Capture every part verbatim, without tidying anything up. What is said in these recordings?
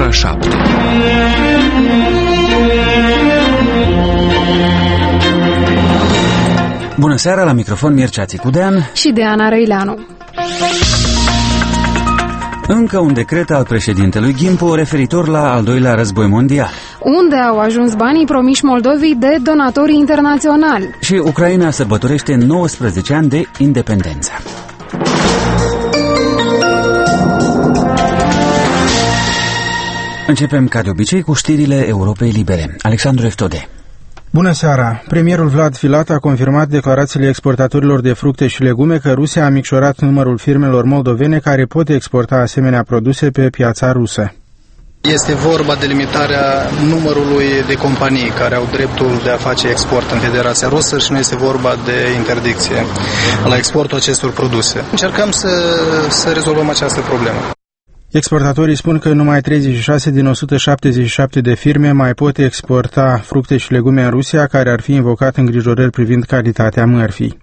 ora șapte. Bună seara, la microfon Mircea Țicudean și Diana Răileanu. Încă un decret al președintelui Gimpu referitor la al doilea război mondial. Unde au ajuns banii promiși Moldovei de donatorii internaționali? Și Ucraina sărbătorește nouăsprezece ani de independență. Începem ca de obicei cu știrile Europei Libere. Alexandru Eftode. Bună seara! Premierul Vlad Filat a confirmat declarațiile exportatorilor de fructe și legume că Rusia a micșorat numărul firmelor moldovene care pot exporta asemenea produse pe piața rusă. Este vorba de limitarea numărului de companii care au dreptul de a face export în Federația Rusă și nu este vorba de interdicție la exportul acestor produse. Încercăm să, să rezolvăm această problemă. Exportatorii spun că numai treizeci și șase din o sută șaptezeci și șapte de firme mai pot exporta fructe și legume în Rusia, care ar fi invocat îngrijorări privind calitatea mărfii.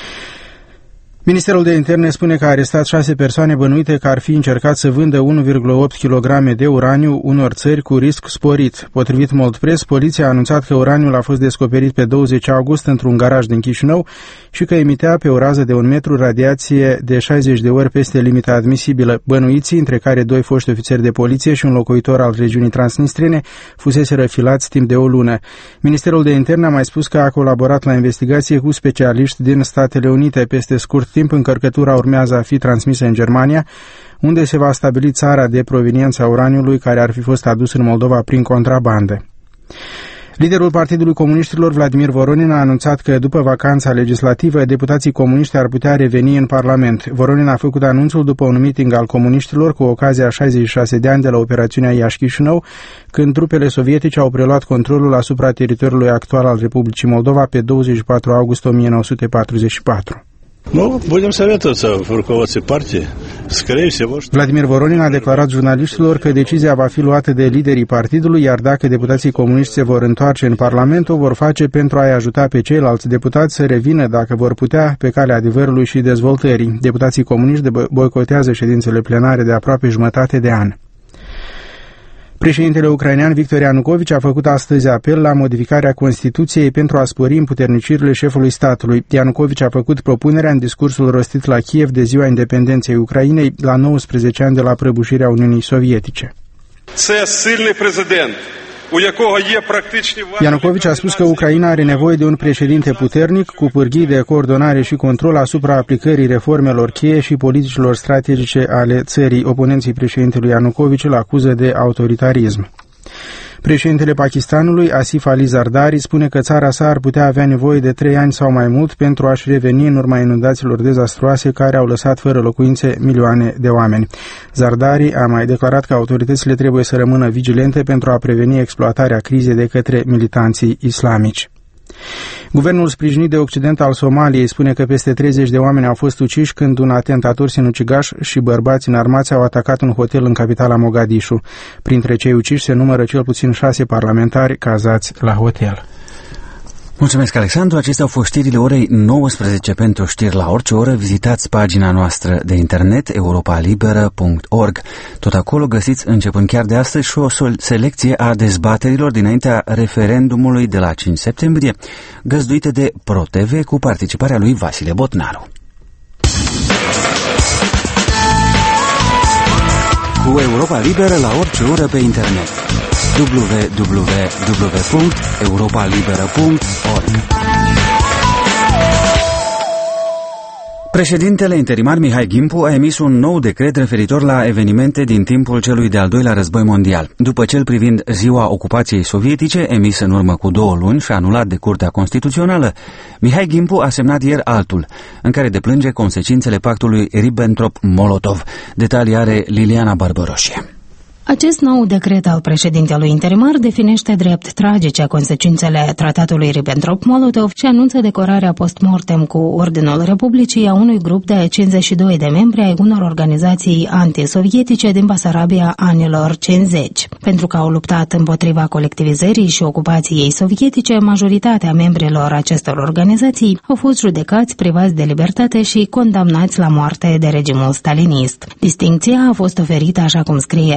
Ministerul de Interne spune că a arestat șase persoane bănuite că ar fi încercat să vândă unu virgulă opt kilograme de uraniu unor țări cu risc sporit. Potrivit Moldpress, poliția a anunțat că uraniul a fost descoperit pe douăzeci august într-un garaj din Chișinău și că emitea pe o rază de un metru radiație de șaizeci de ori peste limita admisibilă. Bănuiții, între care doi foști ofițeri de poliție și un locuitor al regiunii Transnistrene, fuseseră filați timp de o lună. Ministerul de Interne a mai spus că a colaborat la investigație cu specialiști din Statele Unite. Peste scurt timp, încărcătura urmează a fi transmisă în Germania, unde se va stabili țara de proveniență a uraniului care ar fi fost adus în Moldova prin contrabandă. Liderul Partidului Comuniștilor, Vladimir Voronin, a anunțat că după vacanța legislativă, deputații comuniști ar putea reveni în Parlament. Voronin a făcut anunțul după un meeting al comuniștilor cu ocazia șaizeci și șase de ani de la operațiunea Iași-Chișinău, când trupele sovietice au preluat controlul asupra teritoriului actual al Republicii Moldova pe douăzeci și patru august o mie nouă sute patruzeci și patru. Nu, будем советоваться в руководстве партии. Скорее всего, что... Vladimir Voronin a declarat jurnaliștilor că decizia va fi luată de liderii partidului, iar dacă deputații comuniști se vor întoarce în Parlament, o vor face pentru a-i ajuta pe ceilalți deputați să revină, dacă vor putea, pe calea adevărului și dezvoltării. Deputații comuniști boicotează ședințele plenare de aproape jumătate de an. Președintele ucrainean Victor Ianukovici a făcut astăzi apel la modificarea Constituției pentru a spori împuternicirile șefului statului. Ianukovici a făcut propunerea în discursul rostit la Kiev de ziua independenței Ucrainei, la nouăsprezece ani de la prăbușirea Uniunii Sovietice. Ianukovici a spus că Ucraina are nevoie de un președinte puternic, cu pârghii de coordonare și control asupra aplicării reformelor cheie și politicilor strategice ale țării. Oponenții președintelui Ianukovici îl acuză de autoritarism. Președintele Pakistanului, Asif Ali Zardari, spune că țara sa ar putea avea nevoie de trei ani sau mai mult pentru a-și reveni în urma inundațiilor dezastruoase care au lăsat fără locuințe milioane de oameni. Zardari a mai declarat că autoritățile trebuie să rămână vigilente pentru a preveni exploatarea crizei de către militanții islamici. Guvernul sprijinit de Occident al Somaliei spune că peste treizeci de oameni au fost uciși când un atentator sinucigaș și bărbați înarmați au atacat un hotel în capitala Mogadishu. Printre cei uciși se numără cel puțin șase parlamentari cazați la hotel. Mulțumesc, Alexandru. Acestea au fost știrile orei nouăsprezece. Pentru știri la orice oră, vizitați pagina noastră de internet europa liberă punct org. Tot acolo găsiți, începând chiar de astăzi, și o selecție a dezbaterilor dinaintea referendumului de la cinci septembrie, găzduite de ProTV cu participarea lui Vasile Botnaru. Cu Europa Liberă la orice oră pe internet. w w w punct europa liberă punct org. Președintele interimar Mihai Gimpu a emis un nou decret referitor la evenimente din timpul celui de-al doilea război mondial. După cel privind ziua ocupației sovietice, emis în urmă cu două luni și anulat de Curtea Constituțională, Mihai Gimpu a semnat ieri altul, în care deplânge consecințele pactului Ribbentrop-Molotov. Detalii are Liliana Barbăroșie. Acest nou decret al președintelui interimar definește drept tragice consecințele tratatului Ribbentrop-Molotov și anunță decorarea post-mortem cu Ordinul Republicii a unui grup de cincizeci și doi de membri ai unor organizații antisovietice din Basarabia anilor cincizeci. Pentru că au luptat împotriva colectivizării și ocupației sovietice, majoritatea membrilor acestor organizații au fost judecați, privați de libertate și condamnați la moarte de regimul stalinist. Distincția a fost oferită, așa cum scrie decretul,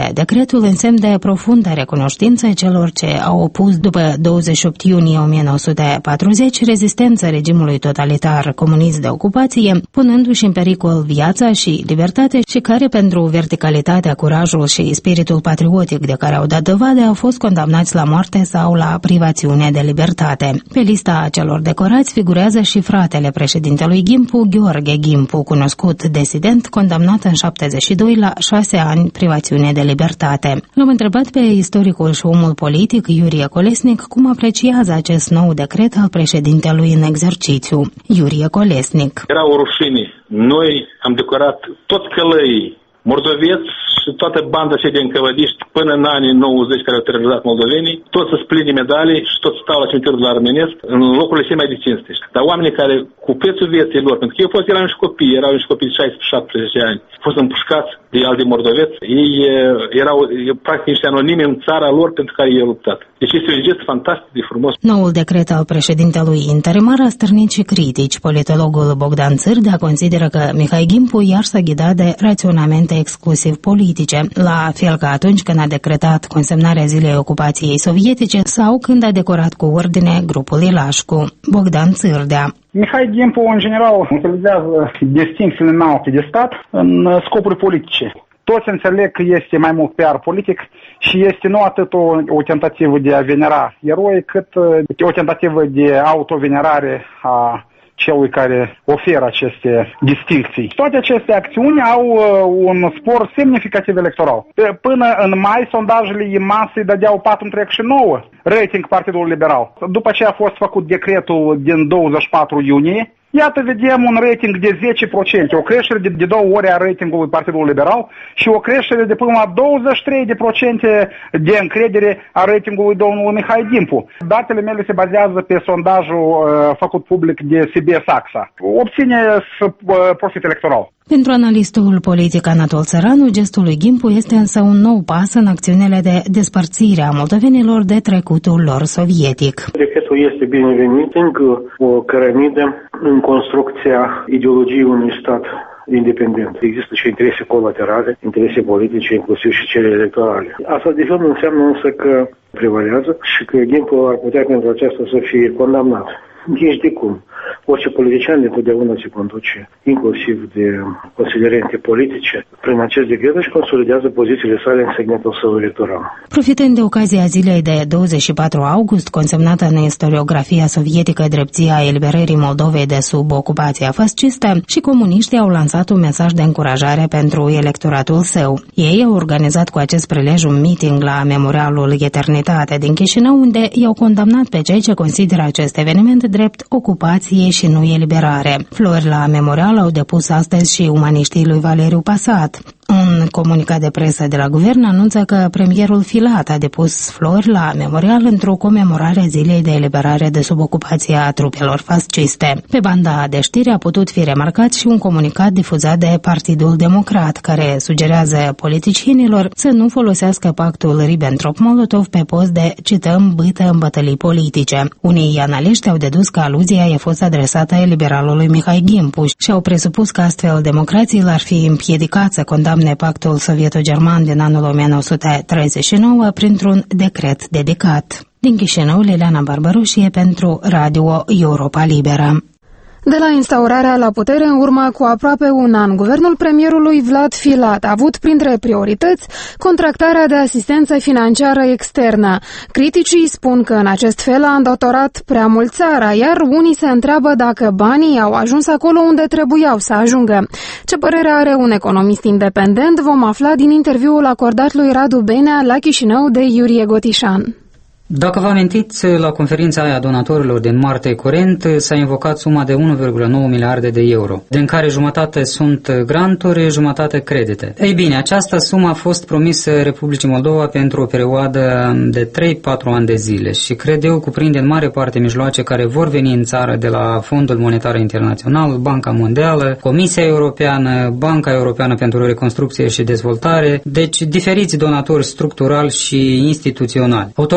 decretul în semn de profundă recunoștință celor ce au opus după douăzeci și opt iunie o mie nouă sute patruzeci rezistență regimului totalitar comunist de ocupație, punându-și în pericol viața și libertatea și care pentru verticalitatea, curajul și spiritul patriotic de care au dat dovadă au fost condamnați la moarte sau la privațiune de libertate. Pe lista celor decorați figurează și fratele președintelui Ghimpu, Gheorghe Ghimpu, cunoscut disident, condamnat în șaptezeci și doi la șase ani privațiune de libertate. L-am întrebat pe istoricul și omul politic Iurie Colesnic cum apreciază acest nou decret al președintelui în exercițiu. Iurie Colesnic. Era o rușine. Noi am decorat toți călăii moldoveți și toată banda cei din căvădiști până în anii nouăzeci care au terorizat moldovenii, toți să spline medalii și toți stau la cimitirul de la Armenesc în locurile cei mai de cinste. Dar oamenii care cu prețul vieții lor, pentru că eu fost, erau niște copii, erau niște copii de șaisprezece șaptesprezece ani, au fost împușcați de alți moldoveți, ei erau practic niște anonimi în țara lor pentru care ei au luptat. Deci este un gest fantastic de frumos. Noul decret al președintelui interimar a stârnit și critici. Politologul Bogdan Țârdea consideră că Mihai Ghimpu iar s-a ghidat de raționamente exclusiv politice, la fel ca atunci când a decretat consemnarea zilei ocupației sovietice sau când a decorat cu ordine grupul Ilașcu. Bogdan Țârdea. Mihai Ghimpu, în general, utilizează distincțiile înalte de stat în scopuri politice. Toți înțeleg că este mai mult P R politic și este nu atât o, o tentativă de a venera eroi, cât o tentativă de autovenerare a celui care oferă aceste distincții. Toate aceste acțiuni au uh, un spor semnificativ electoral. Până în mai, sondajele I M A S îi dădeau patru virgulă nouă rating Partidul Liberal. După ce a fost făcut decretul din douăzeci și patru iunie, iată, vedem un rating de zece la sută, o creștere de, de două ori a ratingului Partidului Liberal și o creștere de până la douăzeci și trei la sută de încredere a ratingului domnului Mihai Ghimpu. Datele mele se bazează pe sondajul uh, făcut public de S B S A X A. Obține uh, profit electoral. Pentru analistul politic Anatol Țăranu, gestul lui Ghimpu este însă un nou pas în acțiunile de despărțire a moldovenilor de trecutul lor sovietic. Decretul este binevenit, încă o cărămidă în construcția ideologiei unui stat independent. Există și interese colaterale, interese politice, inclusiv și cele electorale. Asta de fapt înseamnă însă că prevalează și că Ghimpu ar putea pentru aceasta să fie condamnat. Nici de cum. Orice politician de totdeauna se conduce, inclusiv de considerente politice. Prin acest decret își consolidează pozițiile sale în segmentul său electoral. Profitând de ocazia zilei de douăzeci și patru august, consemnată în istoriografia sovietică drept Zia eliberării Moldovei de sub ocupația fascistă, și comuniștii au lansat un mesaj de încurajare pentru electoratul său. Ei au organizat cu acest prilej un meeting la Memorialul Eternitate din Chișinău, unde i-au condamnat pe cei ce consideră acest eveniment drept ocupație și nu eliberare. Flori la memorial au depus astăzi și umaniștii lui Valeriu Pasat. Un comunicat de presă de la guvern anunță că premierul Filat a depus flori la memorial într-o comemorare a zilei de eliberare de sub ocupația trupelor fasciste. Pe banda de știri a putut fi remarcat și un comunicat difuzat de Partidul Democrat, care sugerează politicienilor să nu folosească pactul Ribbentrop-Molotov pe post de, cităm, bâtă în bătălii politice. Unii analiști au dedus că aluzia i-a fost adresată liberalului Mihai Ghimpu și au presupus că astfel democrații l-ar fi împiedicat să condamne pactul sovieto-german din anul o mie nouă sute treizeci și nouă printr-un decret dedicat. Din Chișinău, Liliana Barbaroșie pentru Radio Europa Liberă. De la instaurarea la putere în urmă cu aproape un an, guvernul premierului Vlad Filat a avut printre priorități contractarea de asistență financiară externă. Criticii spun că în acest fel a îndatorat prea mult țara, iar unii se întreabă dacă banii au ajuns acolo unde trebuiau să ajungă. Ce părere are un economist independent vom afla din interviul acordat lui Radu Benea la Chișinău de Iurie Gotișan. Dacă vă amintiți, la conferința aia donatorilor din martie curent s-a invocat suma de unu virgulă nouă miliarde de euro, din care jumătate sunt granturi, jumătate credite. Ei bine, această sumă a fost promisă Republicii Moldova pentru o perioadă de trei patru ani de zile și cred eu cuprinde în mare parte mijloace care vor veni în țară de la Fondul Monetar Internațional, Banca Mondială, Comisia Europeană, Banca Europeană pentru Reconstrucție și Dezvoltare, deci diferiți donatori structurali și instituționali. Autoritățile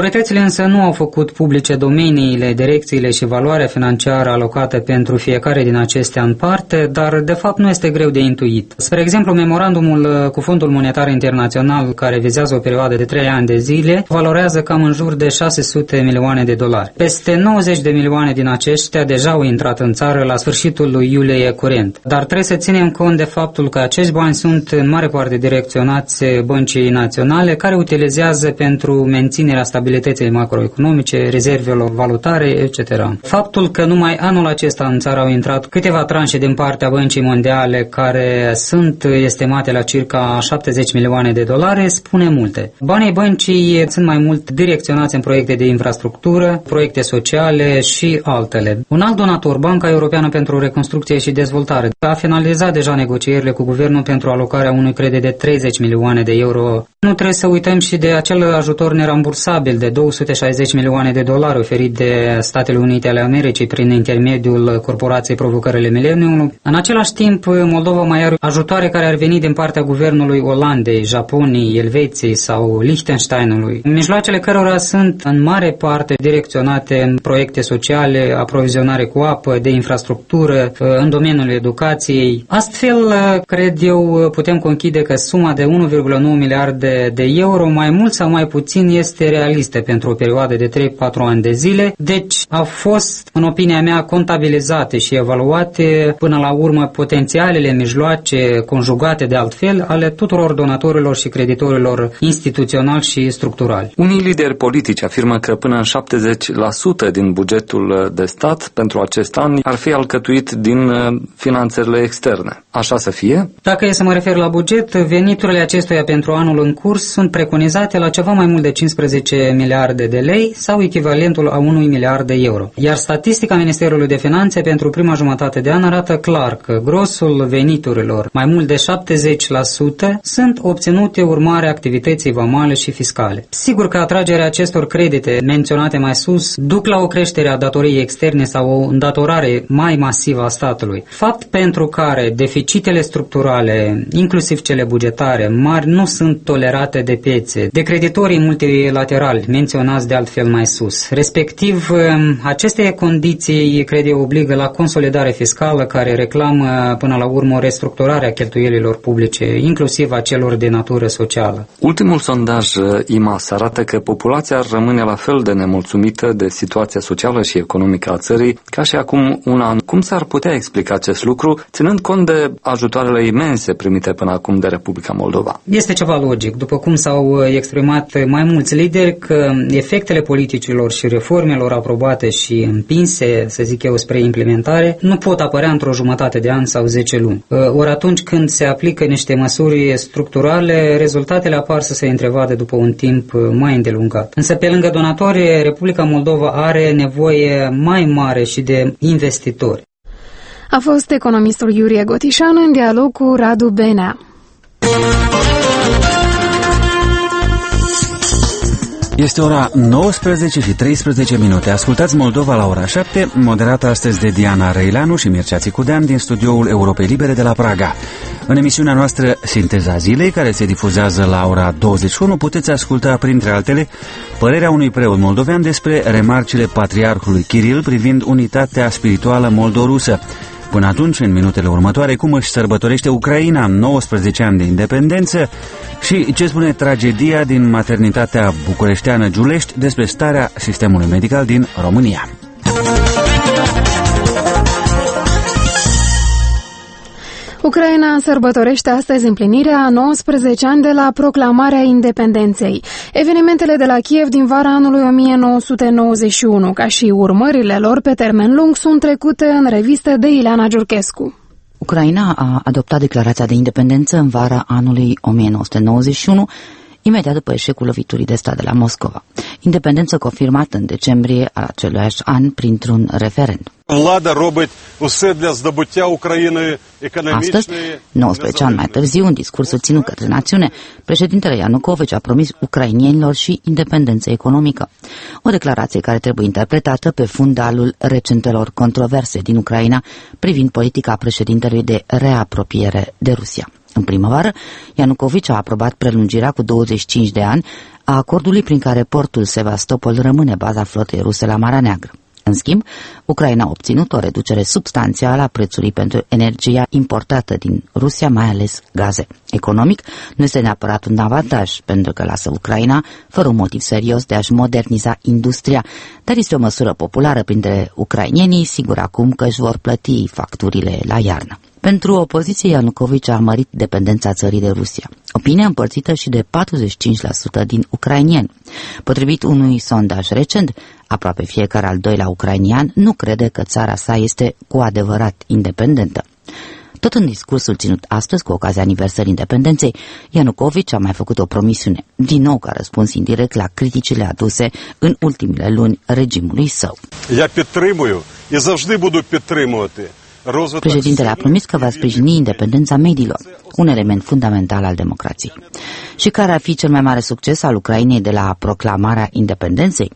însă nu au făcut publice domeniile, direcțiile și valoarea financiară alocată pentru fiecare din acestea în parte, dar de fapt nu este greu de intuit. Spre exemplu, memorandumul cu Fondul Monetar Internațional, care vizează o perioadă de trei ani de zile, valorează cam în jur de șase sute milioane de dolari. Peste nouăzeci de milioane din aceștia deja au intrat în țară la sfârșitul lui iulie curent. Dar trebuie să ținem cont de faptul că acești bani sunt în mare parte direcționați băncii naționale, care utilizează pentru menținerea stabilității macroeconomice, rezervelor valutare, et cetera. Faptul că numai anul acesta în țară au intrat câteva tranșe din partea Băncii Mondiale, care sunt estimate la circa șaptezeci milioane de dolari, spune multe. Banii băncii sunt mai mult direcționați în proiecte de infrastructură, proiecte sociale și altele. Un alt donator, Banca Europeană pentru Reconstrucție și Dezvoltare, a finalizat deja negocierile cu guvernul pentru alocarea unui credit de treizeci milioane de euro. Nu trebuie să uităm și de acel ajutor nerambursabil de două sute șaizeci milioane de dolari oferit de Statele Unite ale Americii prin intermediul Corporației Provocările Mileniului. În același timp, Moldova mai are ajutoare care ar veni din partea guvernului Olandei, Japoniei, Elveției sau Liechtensteinului, mijloacele cărora sunt în mare parte direcționate în proiecte sociale, aprovizionare cu apă, de infrastructură, în domeniul educației. Astfel, cred eu, putem conchide că suma de unu virgulă nouă miliarde de euro, mai mult sau mai puțin, este realistă pentru o perioadă de trei patru ani de zile, deci au fost, în opinia mea, contabilizate și evaluate până la urmă potențialele mijloace conjugate de altfel ale tuturor donatorilor și creditorilor instituționali și structurali. Unii lideri politici afirmă că până în șaptezeci la sută din bugetul de stat pentru acest an ar fi alcătuit din finanțele externe. Așa să fie? Dacă e să mă refer la buget, veniturile acestuia pentru anul în curs sunt preconizate la ceva mai mult de cincisprezece miliarde de lei sau echivalentul a unui miliard de euro. Iar statistica Ministerului de Finanțe pentru prima jumătate de an arată clar că grosul veniturilor, mai mult de șaptezeci la sută, sunt obținute urmare activității vamale și fiscale. Sigur că atragerea acestor credite menționate mai sus duc la o creștere a datoriei externe sau o îndatorare mai masivă a statului. Fapt pentru care deficitele structurale, inclusiv cele bugetare, mari nu sunt tolerate de piețe, de creditorii multilaterali menționați de altfel mai sus. Respectiv, aceste condiții, cred eu, obligă la consolidare fiscală care reclamă până la urmă o restructurare a cheltuielilor publice, inclusiv a celor de natură socială. Ultimul sondaj I M A S arată că populația rămâne la fel de nemulțumită de situația socială și economică a țării ca și acum un an. Cum s-ar putea explica acest lucru, ținând cont de ajutoarele imense primite până acum de Republica Moldova? Este ceva logic. După cum s-au exprimat mai mulți lideri, că efectele politicilor și reformelor aprobate și împinse, să zic eu, spre implementare, nu pot apărea într-o jumătate de an sau zece luni. Ori atunci când se aplică niște măsuri structurale, rezultatele apar să se întrevadă după un timp mai îndelungat. Însă, pe lângă donatori, Republica Moldova are nevoie mai mare și de investitori. A fost economistul Iurie Gotișan în dialog cu Radu Benea. Este ora nouăsprezece și treisprezece minute. Ascultați Moldova la ora șapte, moderată astăzi de Diana Răileanu și Mircea Țicudean din studioul Europei Libere de la Praga. În emisiunea noastră Sinteza Zilei, care se difuzează la ora douăzeci și unu, puteți asculta, printre altele, părerea unui preot moldovean despre remarcile patriarhului Kiril privind unitatea spirituală moldorusă. Până atunci, în minutele următoare, cum își sărbătorește Ucraina nouăsprezece ani de independență și ce spune tragedia din maternitatea bucureșteană Giulești despre starea sistemului medical din România. Ucraina sărbătorește astăzi împlinirea a nouăsprezece ani de la proclamarea independenței. Evenimentele de la Kiev din vara anului o mie nouă sute nouăzeci și unu, ca și urmările lor pe termen lung, sunt trecute în revistă de Ileana Giurchescu. Ucraina a adoptat declarația de independență în vara anului o mie nouă sute nouăzeci și unu, imediat după eșecul loviturii de stat de la Moscova. Independență confirmată în decembrie al aceluiași an printr-un referendum. Astăzi, nouăsprezece ani mai târziu, în discursul ținut către națiune, președintele Ianukovici a promis ucrainienilor și independență economică. O declarație care trebuie interpretată pe fundalul recentelor controverse din Ucraina privind politica președintelui de reapropiere de Rusia. În primăvară, Ianukovici a aprobat prelungirea cu douăzeci și cinci de ani a acordului prin care portul Sevastopol rămâne baza flotei ruse la Marea Neagră. În schimb, Ucraina a obținut o reducere substanțială a prețului pentru energia importată din Rusia, mai ales gaze. Economic, nu este neapărat un avantaj, pentru că lasă Ucraina fără un motiv serios de a-și moderniza industria, dar este o măsură populară printre ucrainienii, sigur acum că își vor plăti facturile la iarnă. Pentru opoziție, Ianukovici a mărit dependența țării de Rusia. Opinia împărțită și de patruzeci și cinci la sută din ucrainieni. Potrivit unui sondaj recent, aproape fiecare al doilea ucrainian nu crede că țara sa este cu adevărat independentă. Tot în discursul ținut astăzi, cu ocazia aniversării independenței, Ianukovici a mai făcut o promisiune, din nou ca răspuns indirect la criticile aduse în ultimele luni regimului său. Я підтримую і завжди буду підтримувати. Președintele a promis că va sprijini independența mediilor, un element fundamental al democrației. Și care ar fi cel mai mare succes al Ucrainei de la proclamarea independenței?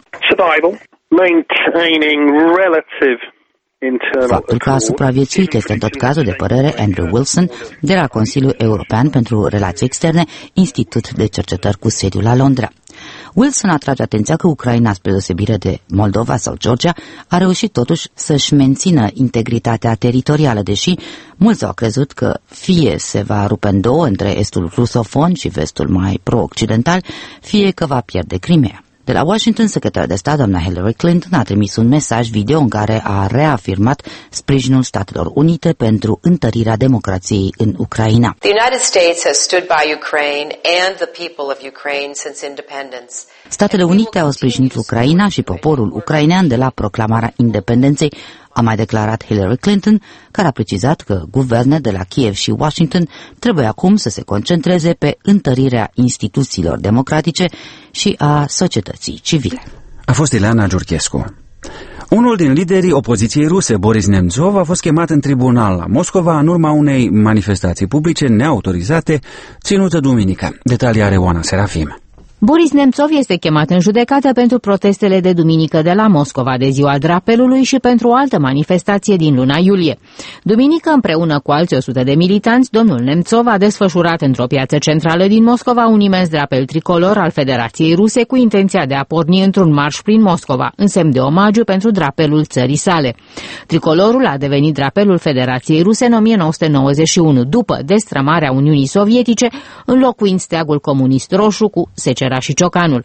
Faptul că a supraviețuit este în tot cazul, de părere Andrew Wilson, de la Consiliul European pentru Relații Externe, institut de cercetări cu sediul la Londra. Wilson atrage atenția că Ucraina, spre deosebire de Moldova sau Georgia, a reușit totuși să-și mențină integritatea teritorială, deși mulți au crezut că fie se va rupe în două între estul rusofon și vestul mai pro-occidental, fie că va pierde Crimea. De la Washington, secretarul de stat, doamna Hillary Clinton, a trimis un mesaj video în care a reafirmat sprijinul Statelor Unite pentru întărirea democrației în Ucraina. The United States has stood by Ukraine and the people of Ukraine since independence. Statele Unite au sprijinit Ucraina și poporul ucrainean de la proclamarea independenței, a mai declarat Hillary Clinton, care a precizat că guverne de la Kiev și Washington trebuie acum să se concentreze pe întărirea instituțiilor democratice și a societății civile. A fost Ileana Giurchescu. Unul din liderii opoziției ruse, Boris Nemtsov, a fost chemat în tribunal la Moscova în urma unei manifestații publice neautorizate ținută duminică. Detalii are Oana Serafim. Boris Nemtsov este chemat în judecată pentru protestele de duminică de la Moscova de ziua drapelului și pentru o altă manifestație din luna iulie. Duminică, împreună cu alți o sută de militanți, domnul Nemtsov a desfășurat într-o piață centrală din Moscova un imens drapel tricolor al Federației Ruse cu intenția de a porni într-un marș prin Moscova, în semn de omagiu pentru drapelul țării sale. Tricolorul a devenit drapelul Federației Ruse în o mie nouă sute nouăzeci și unu, după destrămarea Uniunii Sovietice, înlocuind steagul comunist roșu cu secera și ciocanul.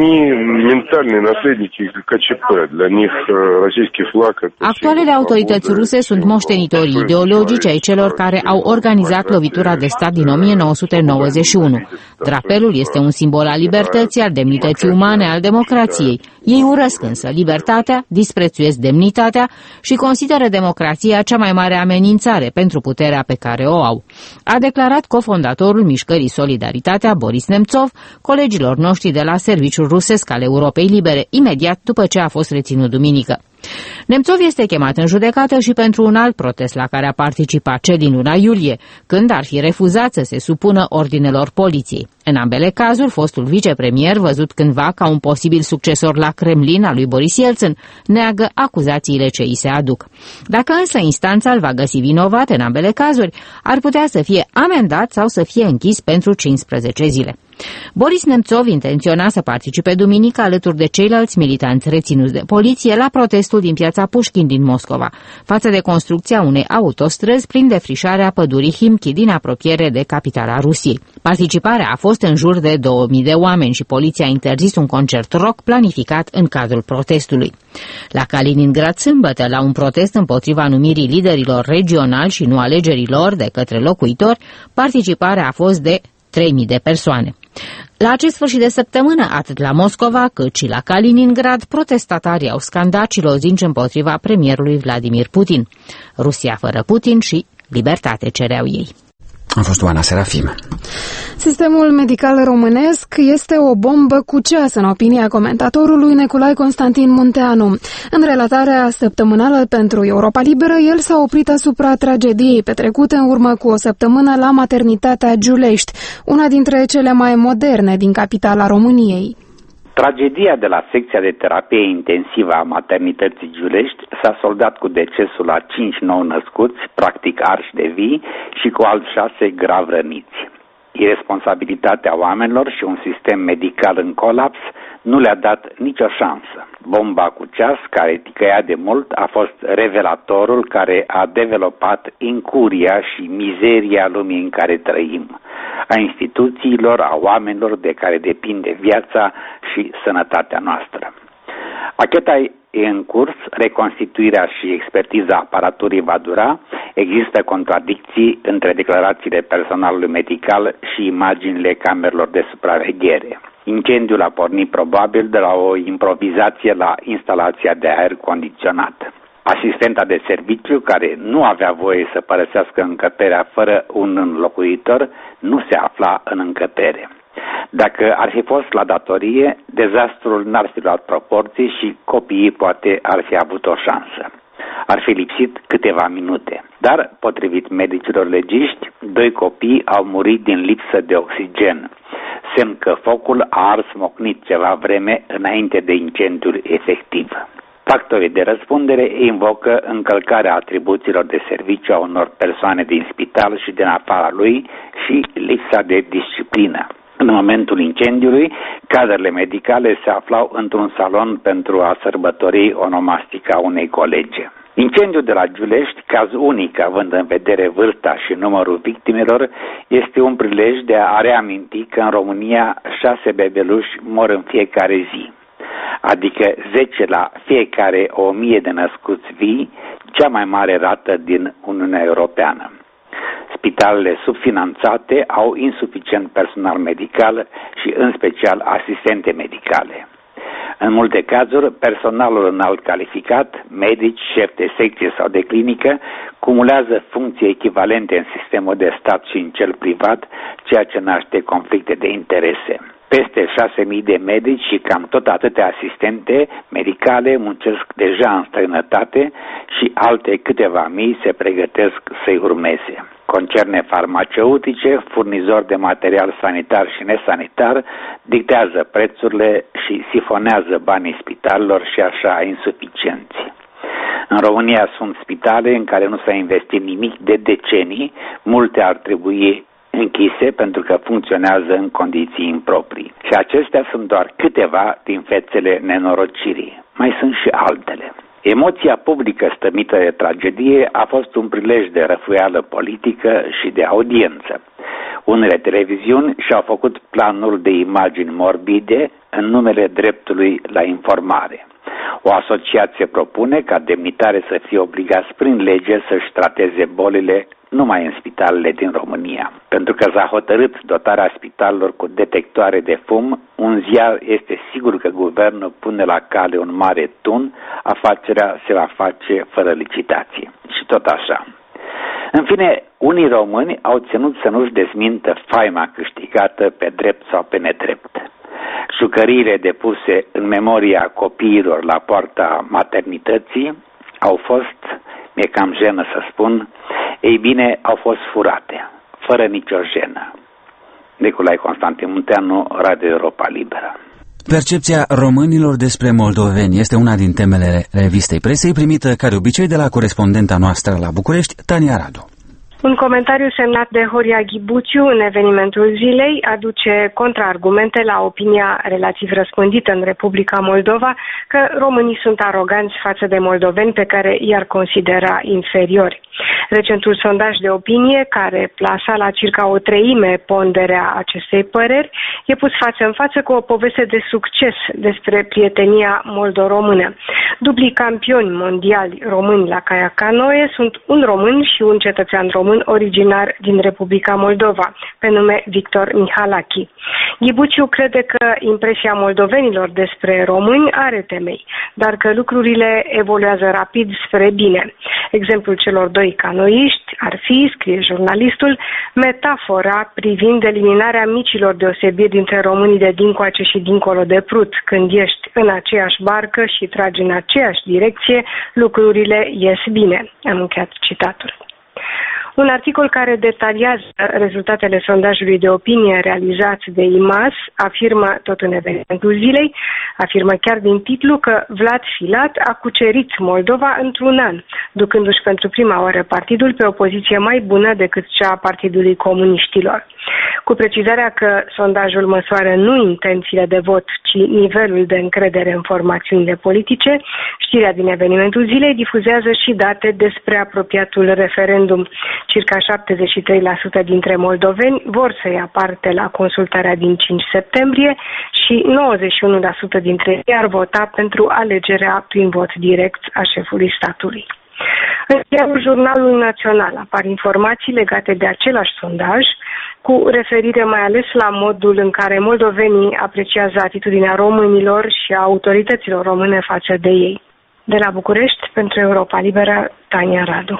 Actualele autorități ruse sunt moștenitorii ideologici ai celor care au organizat lovitura de stat din o mie nouă sute nouăzeci și unu. Drapelul este un simbol al libertății, al demnității umane, al democrației. Ei urăsc însă libertatea, disprețuiesc demnitatea și consideră democrația cea mai mare amenințare pentru puterea pe care o au. A declarat cofondatorul mișcării Solidaritatea, Boris Nemtsov, colegilor noștri de la Serviciul Rusesc al Europei Libere, imediat după ce a fost reținut duminică. Nemtsov este chemat în judecată și pentru un alt protest la care a participat, cel din luna iulie, când ar fi refuzat să se supună ordinelor poliției. În ambele cazuri, fostul vicepremier, văzut cândva ca un posibil succesor la Kremlin al lui Boris Yeltsin, neagă acuzațiile ce îi se aduc. Dacă însă instanța îl va găsi vinovat în ambele cazuri, ar putea să fie amendat sau să fie închis pentru cincisprezece zile. Boris Nemtsov intenționa să participe duminică alături de ceilalți militanți reținuți de poliție la protestul din piața Pușkin din Moscova, față de construcția unei autostrăzi prin defrișarea pădurii Himki din apropiere de capitala Rusiei. Participarea a fost în jur de două mii de oameni și poliția a interzis un concert rock planificat în cadrul protestului. La Kaliningrad sâmbătă, la un protest împotriva numirii liderilor regionali și nu alegerilor de către locuitori, participarea a fost de trei mii de persoane. La acest sfârșit de săptămână, atât la Moscova cât și la Kaliningrad, protestatarii au scandat și lozinci împotriva premierului Vladimir Putin. Rusia fără Putin și libertate cereau ei. A fost Oana Serafim. Sistemul medical românesc este o bombă cu ceas, în opinia comentatorului Nicolae Constantin Munteanu. În relatarea săptămânală pentru Europa Liberă, el s-a oprit asupra tragediei petrecute în urmă cu o săptămână la maternitatea Giulești, una dintre cele mai moderne din capitala României. Tragedia de la secția de terapie intensivă a maternității Giulești s-a soldat cu decesul a cinci nou născuți, practic arși de vii, și cu alți șase grav răniți. Iresponsabilitatea oamenilor și un sistem medical în colaps nu le-a dat nicio șansă. Bomba cu ceas, care ticăia de mult, a fost revelatorul care a developat incuria și mizeria lumii în care trăim, a instituțiilor, a oamenilor de care depinde viața și sănătatea noastră. Acheta e în curs, reconstituirea și expertiza aparaturii va dura, există contradicții între declarațiile personalului medical și imaginile camerelor de supraveghere. Incendiul a pornit probabil de la o improvizație la instalația de aer condiționat. Asistenta de serviciu, care nu avea voie să părăsească încăperea fără un înlocuitor, nu se afla în încăpere. Dacă ar fi fost la datorie, dezastrul n-ar fi luat proporții și copiii poate ar fi avut o șansă. Ar fi lipsit câteva minute. Dar, potrivit medicilor legiști, doi copii au murit din lipsă de oxigen, semn că focul a ars mocnit ceva vreme înainte de incendiul efectiv. Factorii de răspundere invocă încălcarea atribuțiilor de serviciu a unor persoane din spital și din afara lui și lipsa de disciplină. În momentul incendiului, cadrele medicale se aflau într-un salon pentru a sărbători onomastica unei colege. Incendiul de la Giulești, caz unic având în vedere vârsta și numărul victimelor, este un prilej de a reaminti că în România șase bebeluși mor în fiecare zi, adică zece la fiecare o mie de născuți vii, cea mai mare rată din Uniunea Europeană. Spitalele subfinanțate au insuficient personal medical și în special asistente medicale. În multe cazuri, personalul înalt calificat, medici, șefi de secție sau de clinică, cumulează funcții echivalente în sistemul de stat și în cel privat, ceea ce naște conflicte de interese. Peste șase mii de medici și cam tot atâtea asistente medicale muncesc deja în străinătate și alte câteva mii se pregătesc să-i urmeze. Concerne farmaceutice, furnizori de material sanitar și nesanitar, dictează prețurile și sifonează banii spitalelor și așa insuficienți. În România sunt spitale în care nu s-a investit nimic de decenii, multe ar trebui închise pentru că funcționează în condiții improprii. Și acestea sunt doar câteva din fețele nenorocirii. Mai sunt și altele. Emoția publică stămită de tragedie a fost un prilej de răfuială politică și de audiență. Unele televiziuni și-au făcut planul de imagini morbide în numele dreptului la informare. O asociație propune ca demnitare să fie obligați prin lege să-și trateze bolile numai în spitalele din România. Pentru că s-a hotărât dotarea spitalelor cu detectoare de fum, un ziar este sigur că guvernul pune la cale un mare tun, afacerea se va face fără licitație. Și tot așa. În fine, unii români au ținut să nu-și dezmintă faima câștigată pe drept sau pe nedrept. Jucăriile depuse în memoria copiilor la poarta maternității au fost, mi-e cam jenă să spun, ei bine, au fost furate, fără nicio jenă. Nicolae Constantin Munteanu, Radio Europa Liberă. Percepția românilor despre moldoveni este una din temele revistei presei, primită ca de obicei de la corespondenta noastră la București, Tania Radu. Un comentariu semnat de Horia Ghibuțiu în evenimentul zilei aduce contraargumente la opinia relativ răspândită în Republica Moldova că românii sunt aroganți față de moldoveni pe care i-ar considera inferiori. Recentul sondaj de opinie, care plasa la circa o treime ponderea acestei păreri, e pus față în față cu o poveste de succes despre prietenia moldo-română. Dublii campioni mondiali români la kayak canoe sunt un român și un cetățean român originar din Republica Moldova, pe nume Victor Mihalachi. Ghibuciu crede că impresia moldovenilor despre români are temei, dar că lucrurile evoluează rapid spre bine. Exemplul celor doi canoiști ar fi, scrie jurnalistul, metafora privind eliminarea micilor deosebiri dintre românii de dincoace și dincolo de Prut. Când ești în aceeași barcă și tragi în aceeași direcție, lucrurile ies bine. Am încheiat citatul. Un articol care detaliază rezultatele sondajului de opinie realizat de I M A S afirmă tot în evenimentul zilei, afirmă chiar din titlu că Vlad Filat a cucerit Moldova într-un an, ducându-și pentru prima oară partidul pe o poziție mai bună decât cea a Partidului Comuniștilor. Cu precizarea că sondajul măsoară nu intențiile de vot, ci nivelul de încredere în formațiunile politice, știrea din evenimentul zilei difuzează și date despre apropiatul referendum. Circa șaptezeci și trei la sută dintre moldoveni vor să ia parte la consultarea din cinci septembrie și nouăzeci și unu la sută dintre ei ar vota pentru alegerea prin vot direct a șefului statului. În ziarul Jurnalul Național apar informații legate de același sondaj, cu referire mai ales la modul în care moldovenii apreciază atitudinea românilor și a autorităților române față de ei. De la București, pentru Europa Liberă, Tania Radu.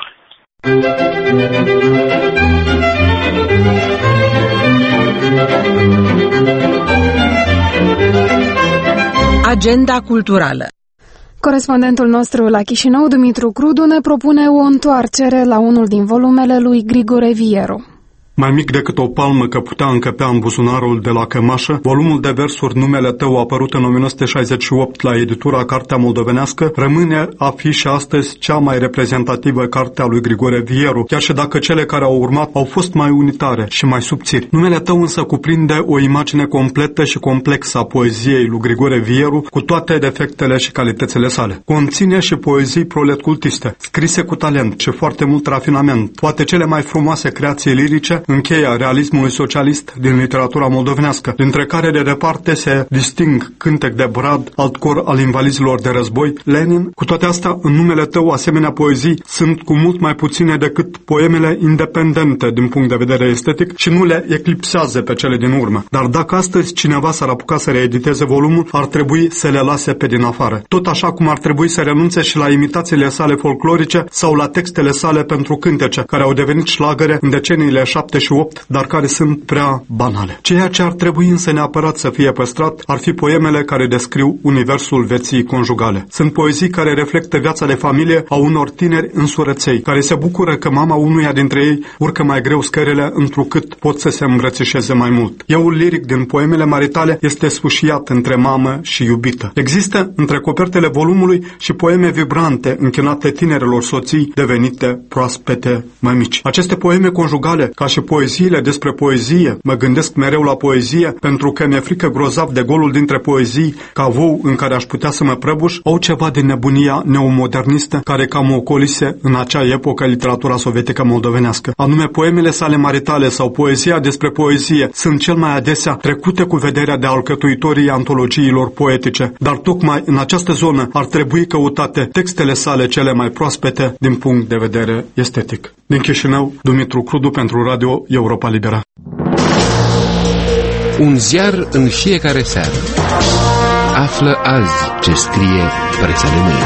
Agenda culturală. Corespondentul nostru la Chișinău, Dumitru Crudu, ne propune o întoarcere la unul din volumele lui Grigore Vieru. Mai mic decât o palmă că putea încăpea în buzunarul de la cămașă, volumul de versuri Numele Tău, apărut în nouăsprezece șaizeci și opt la editura Cartea Moldovenească, rămâne a fi și astăzi cea mai reprezentativă carte a lui Grigore Vieru, chiar și dacă cele care au urmat au fost mai unitare și mai subțiri. Numele Tău însă cuprinde o imagine completă și complexă a poeziei lui Grigore Vieru, cu toate defectele și calitățile sale. Conține și poezii proletcultiste, scrise cu talent și foarte mult rafinament, poate cele mai frumoase creații lirice, încheia realismului socialist din literatura moldovenească, dintre care de departe se disting Cântec de Brad, Altcor al invalizilor de război, Lenin. Cu toate astea, în Numele Tău, asemenea poezii sunt cu mult mai puține decât poemele independente din punct de vedere estetic și nu le eclipsează pe cele din urmă. Dar dacă astăzi cineva s-ar apuca să reediteze volumul, ar trebui să le lase pe din afară. Tot așa cum ar trebui să renunțe și la imitațiile sale folclorice sau la textele sale pentru cântece, care au devenit șlagăre în deceniile șapte și opt, dar care sunt prea banale. Ceea ce ar trebui însă neapărat să fie păstrat ar fi poemele care descriu universul vieții conjugale. Sunt poezii care reflectă viața de familie a unor tineri însurăței, care se bucură că mama unuia dintre ei urcă mai greu scările, întrucât pot să se îmbrățișeze mai mult. Euul liric din poemele maritale este sfâșiat între mamă și iubită. Există între copertele volumului și poeme vibrante închinate tinerelor soții devenite proaspete mămici. Aceste poeme conjugale, ca și poeziile despre poezie, mă gândesc mereu la poezie pentru că mi-e frică grozav de golul dintre poezii, ca vou în care aș putea să mă prăbuș, au ceva din nebunia neomodernistă care cam o ocolise în acea epocă literatura sovietică moldovenească. Anume, poemele sale maritale sau poezia despre poezie sunt cel mai adesea trecute cu vederea de alcătuitorii antologiilor poetice, dar tocmai în această zonă ar trebui căutate textele sale cele mai proaspete din punct de vedere estetic. Din Chișinău, Dumitru Crudu pentru Radio Europa Liberă. Un ziar în fiecare seară. Află azi ce scrie presa de mâine.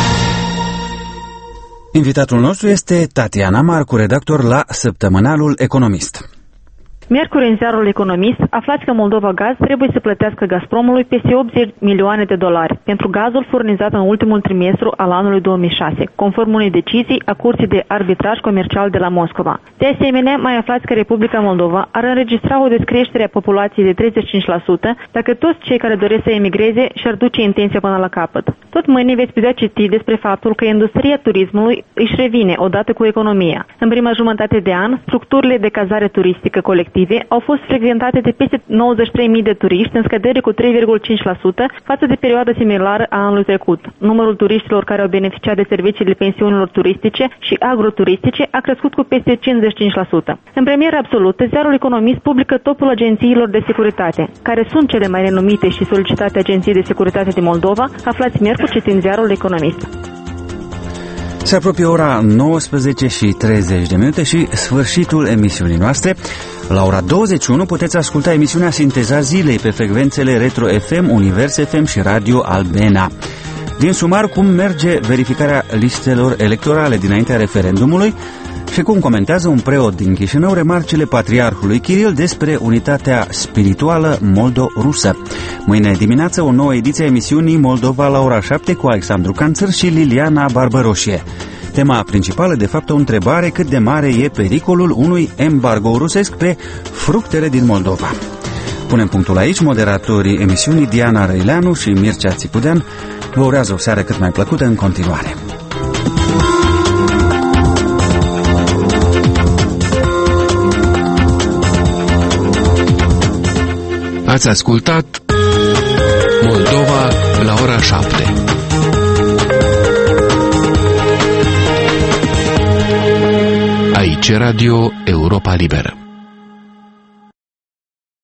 Invitatul nostru este Tatiana Marcu, redactor la Săptămânalul Economist. Miercuri, în ziarul Economist, aflați că Moldova Gaz trebuie să plătească Gazpromului peste optzeci milioane de dolari pentru gazul furnizat în ultimul trimestru al anului două mii șase, conform unei decizii a Curții de Arbitraj Comercial de la Moscova. De asemenea, mai aflați că Republica Moldova ar înregistra o descreștere a populației de treizeci și cinci la sută dacă toți cei care doresc să emigreze și-ar duce intenția până la capăt. Tot mâine veți putea citi despre faptul că industria turismului își revine odată cu economia. În prima jumătate de an, structurile de cazare turistică colectivă au fost frecventate de peste nouăzeci și trei mii de turiști, în scădere cu trei virgulă cinci la sută față de perioada similară a anului trecut. Numărul turiștilor care au beneficiat de serviciile pensiunilor turistice și agroturistice a crescut cu peste cincizeci și cinci la sută. În premieră absolută, ziarul Economist publică topul agențiilor de securitate, care sunt cele mai renumite și solicitate agenții de securitate din Moldova, aflați miercuri citind ziarul Economist. Se apropie ora nouăsprezece și treizeci de minute și sfârșitul emisiunii noastre. La ora douăzeci și unu puteți asculta emisiunea Sinteza Zilei pe frecvențele Retro F M, Univers F M și Radio Albena. Din sumar, cum merge verificarea listelor electorale dinaintea referendumului și cum comentează un preot din Chișinău remarcile patriarhului Kiril despre unitatea spirituală moldo-rusă. Mâine dimineață o nouă ediție a emisiunii Moldova la ora șapte cu Alexandru Canțăr și Liliana Barbăroșie. Tema principală, de fapt, o întrebare: cât de mare e pericolul unui embargo rusesc pe fructele din Moldova? Punem punctul aici. Moderatorii emisiunii Diana Răileanu și Mircea Țicudean vă urează o seară cât mai plăcută în continuare. Ați ascultat Moldova la ora șapte. Aici Radio Europa Liberă.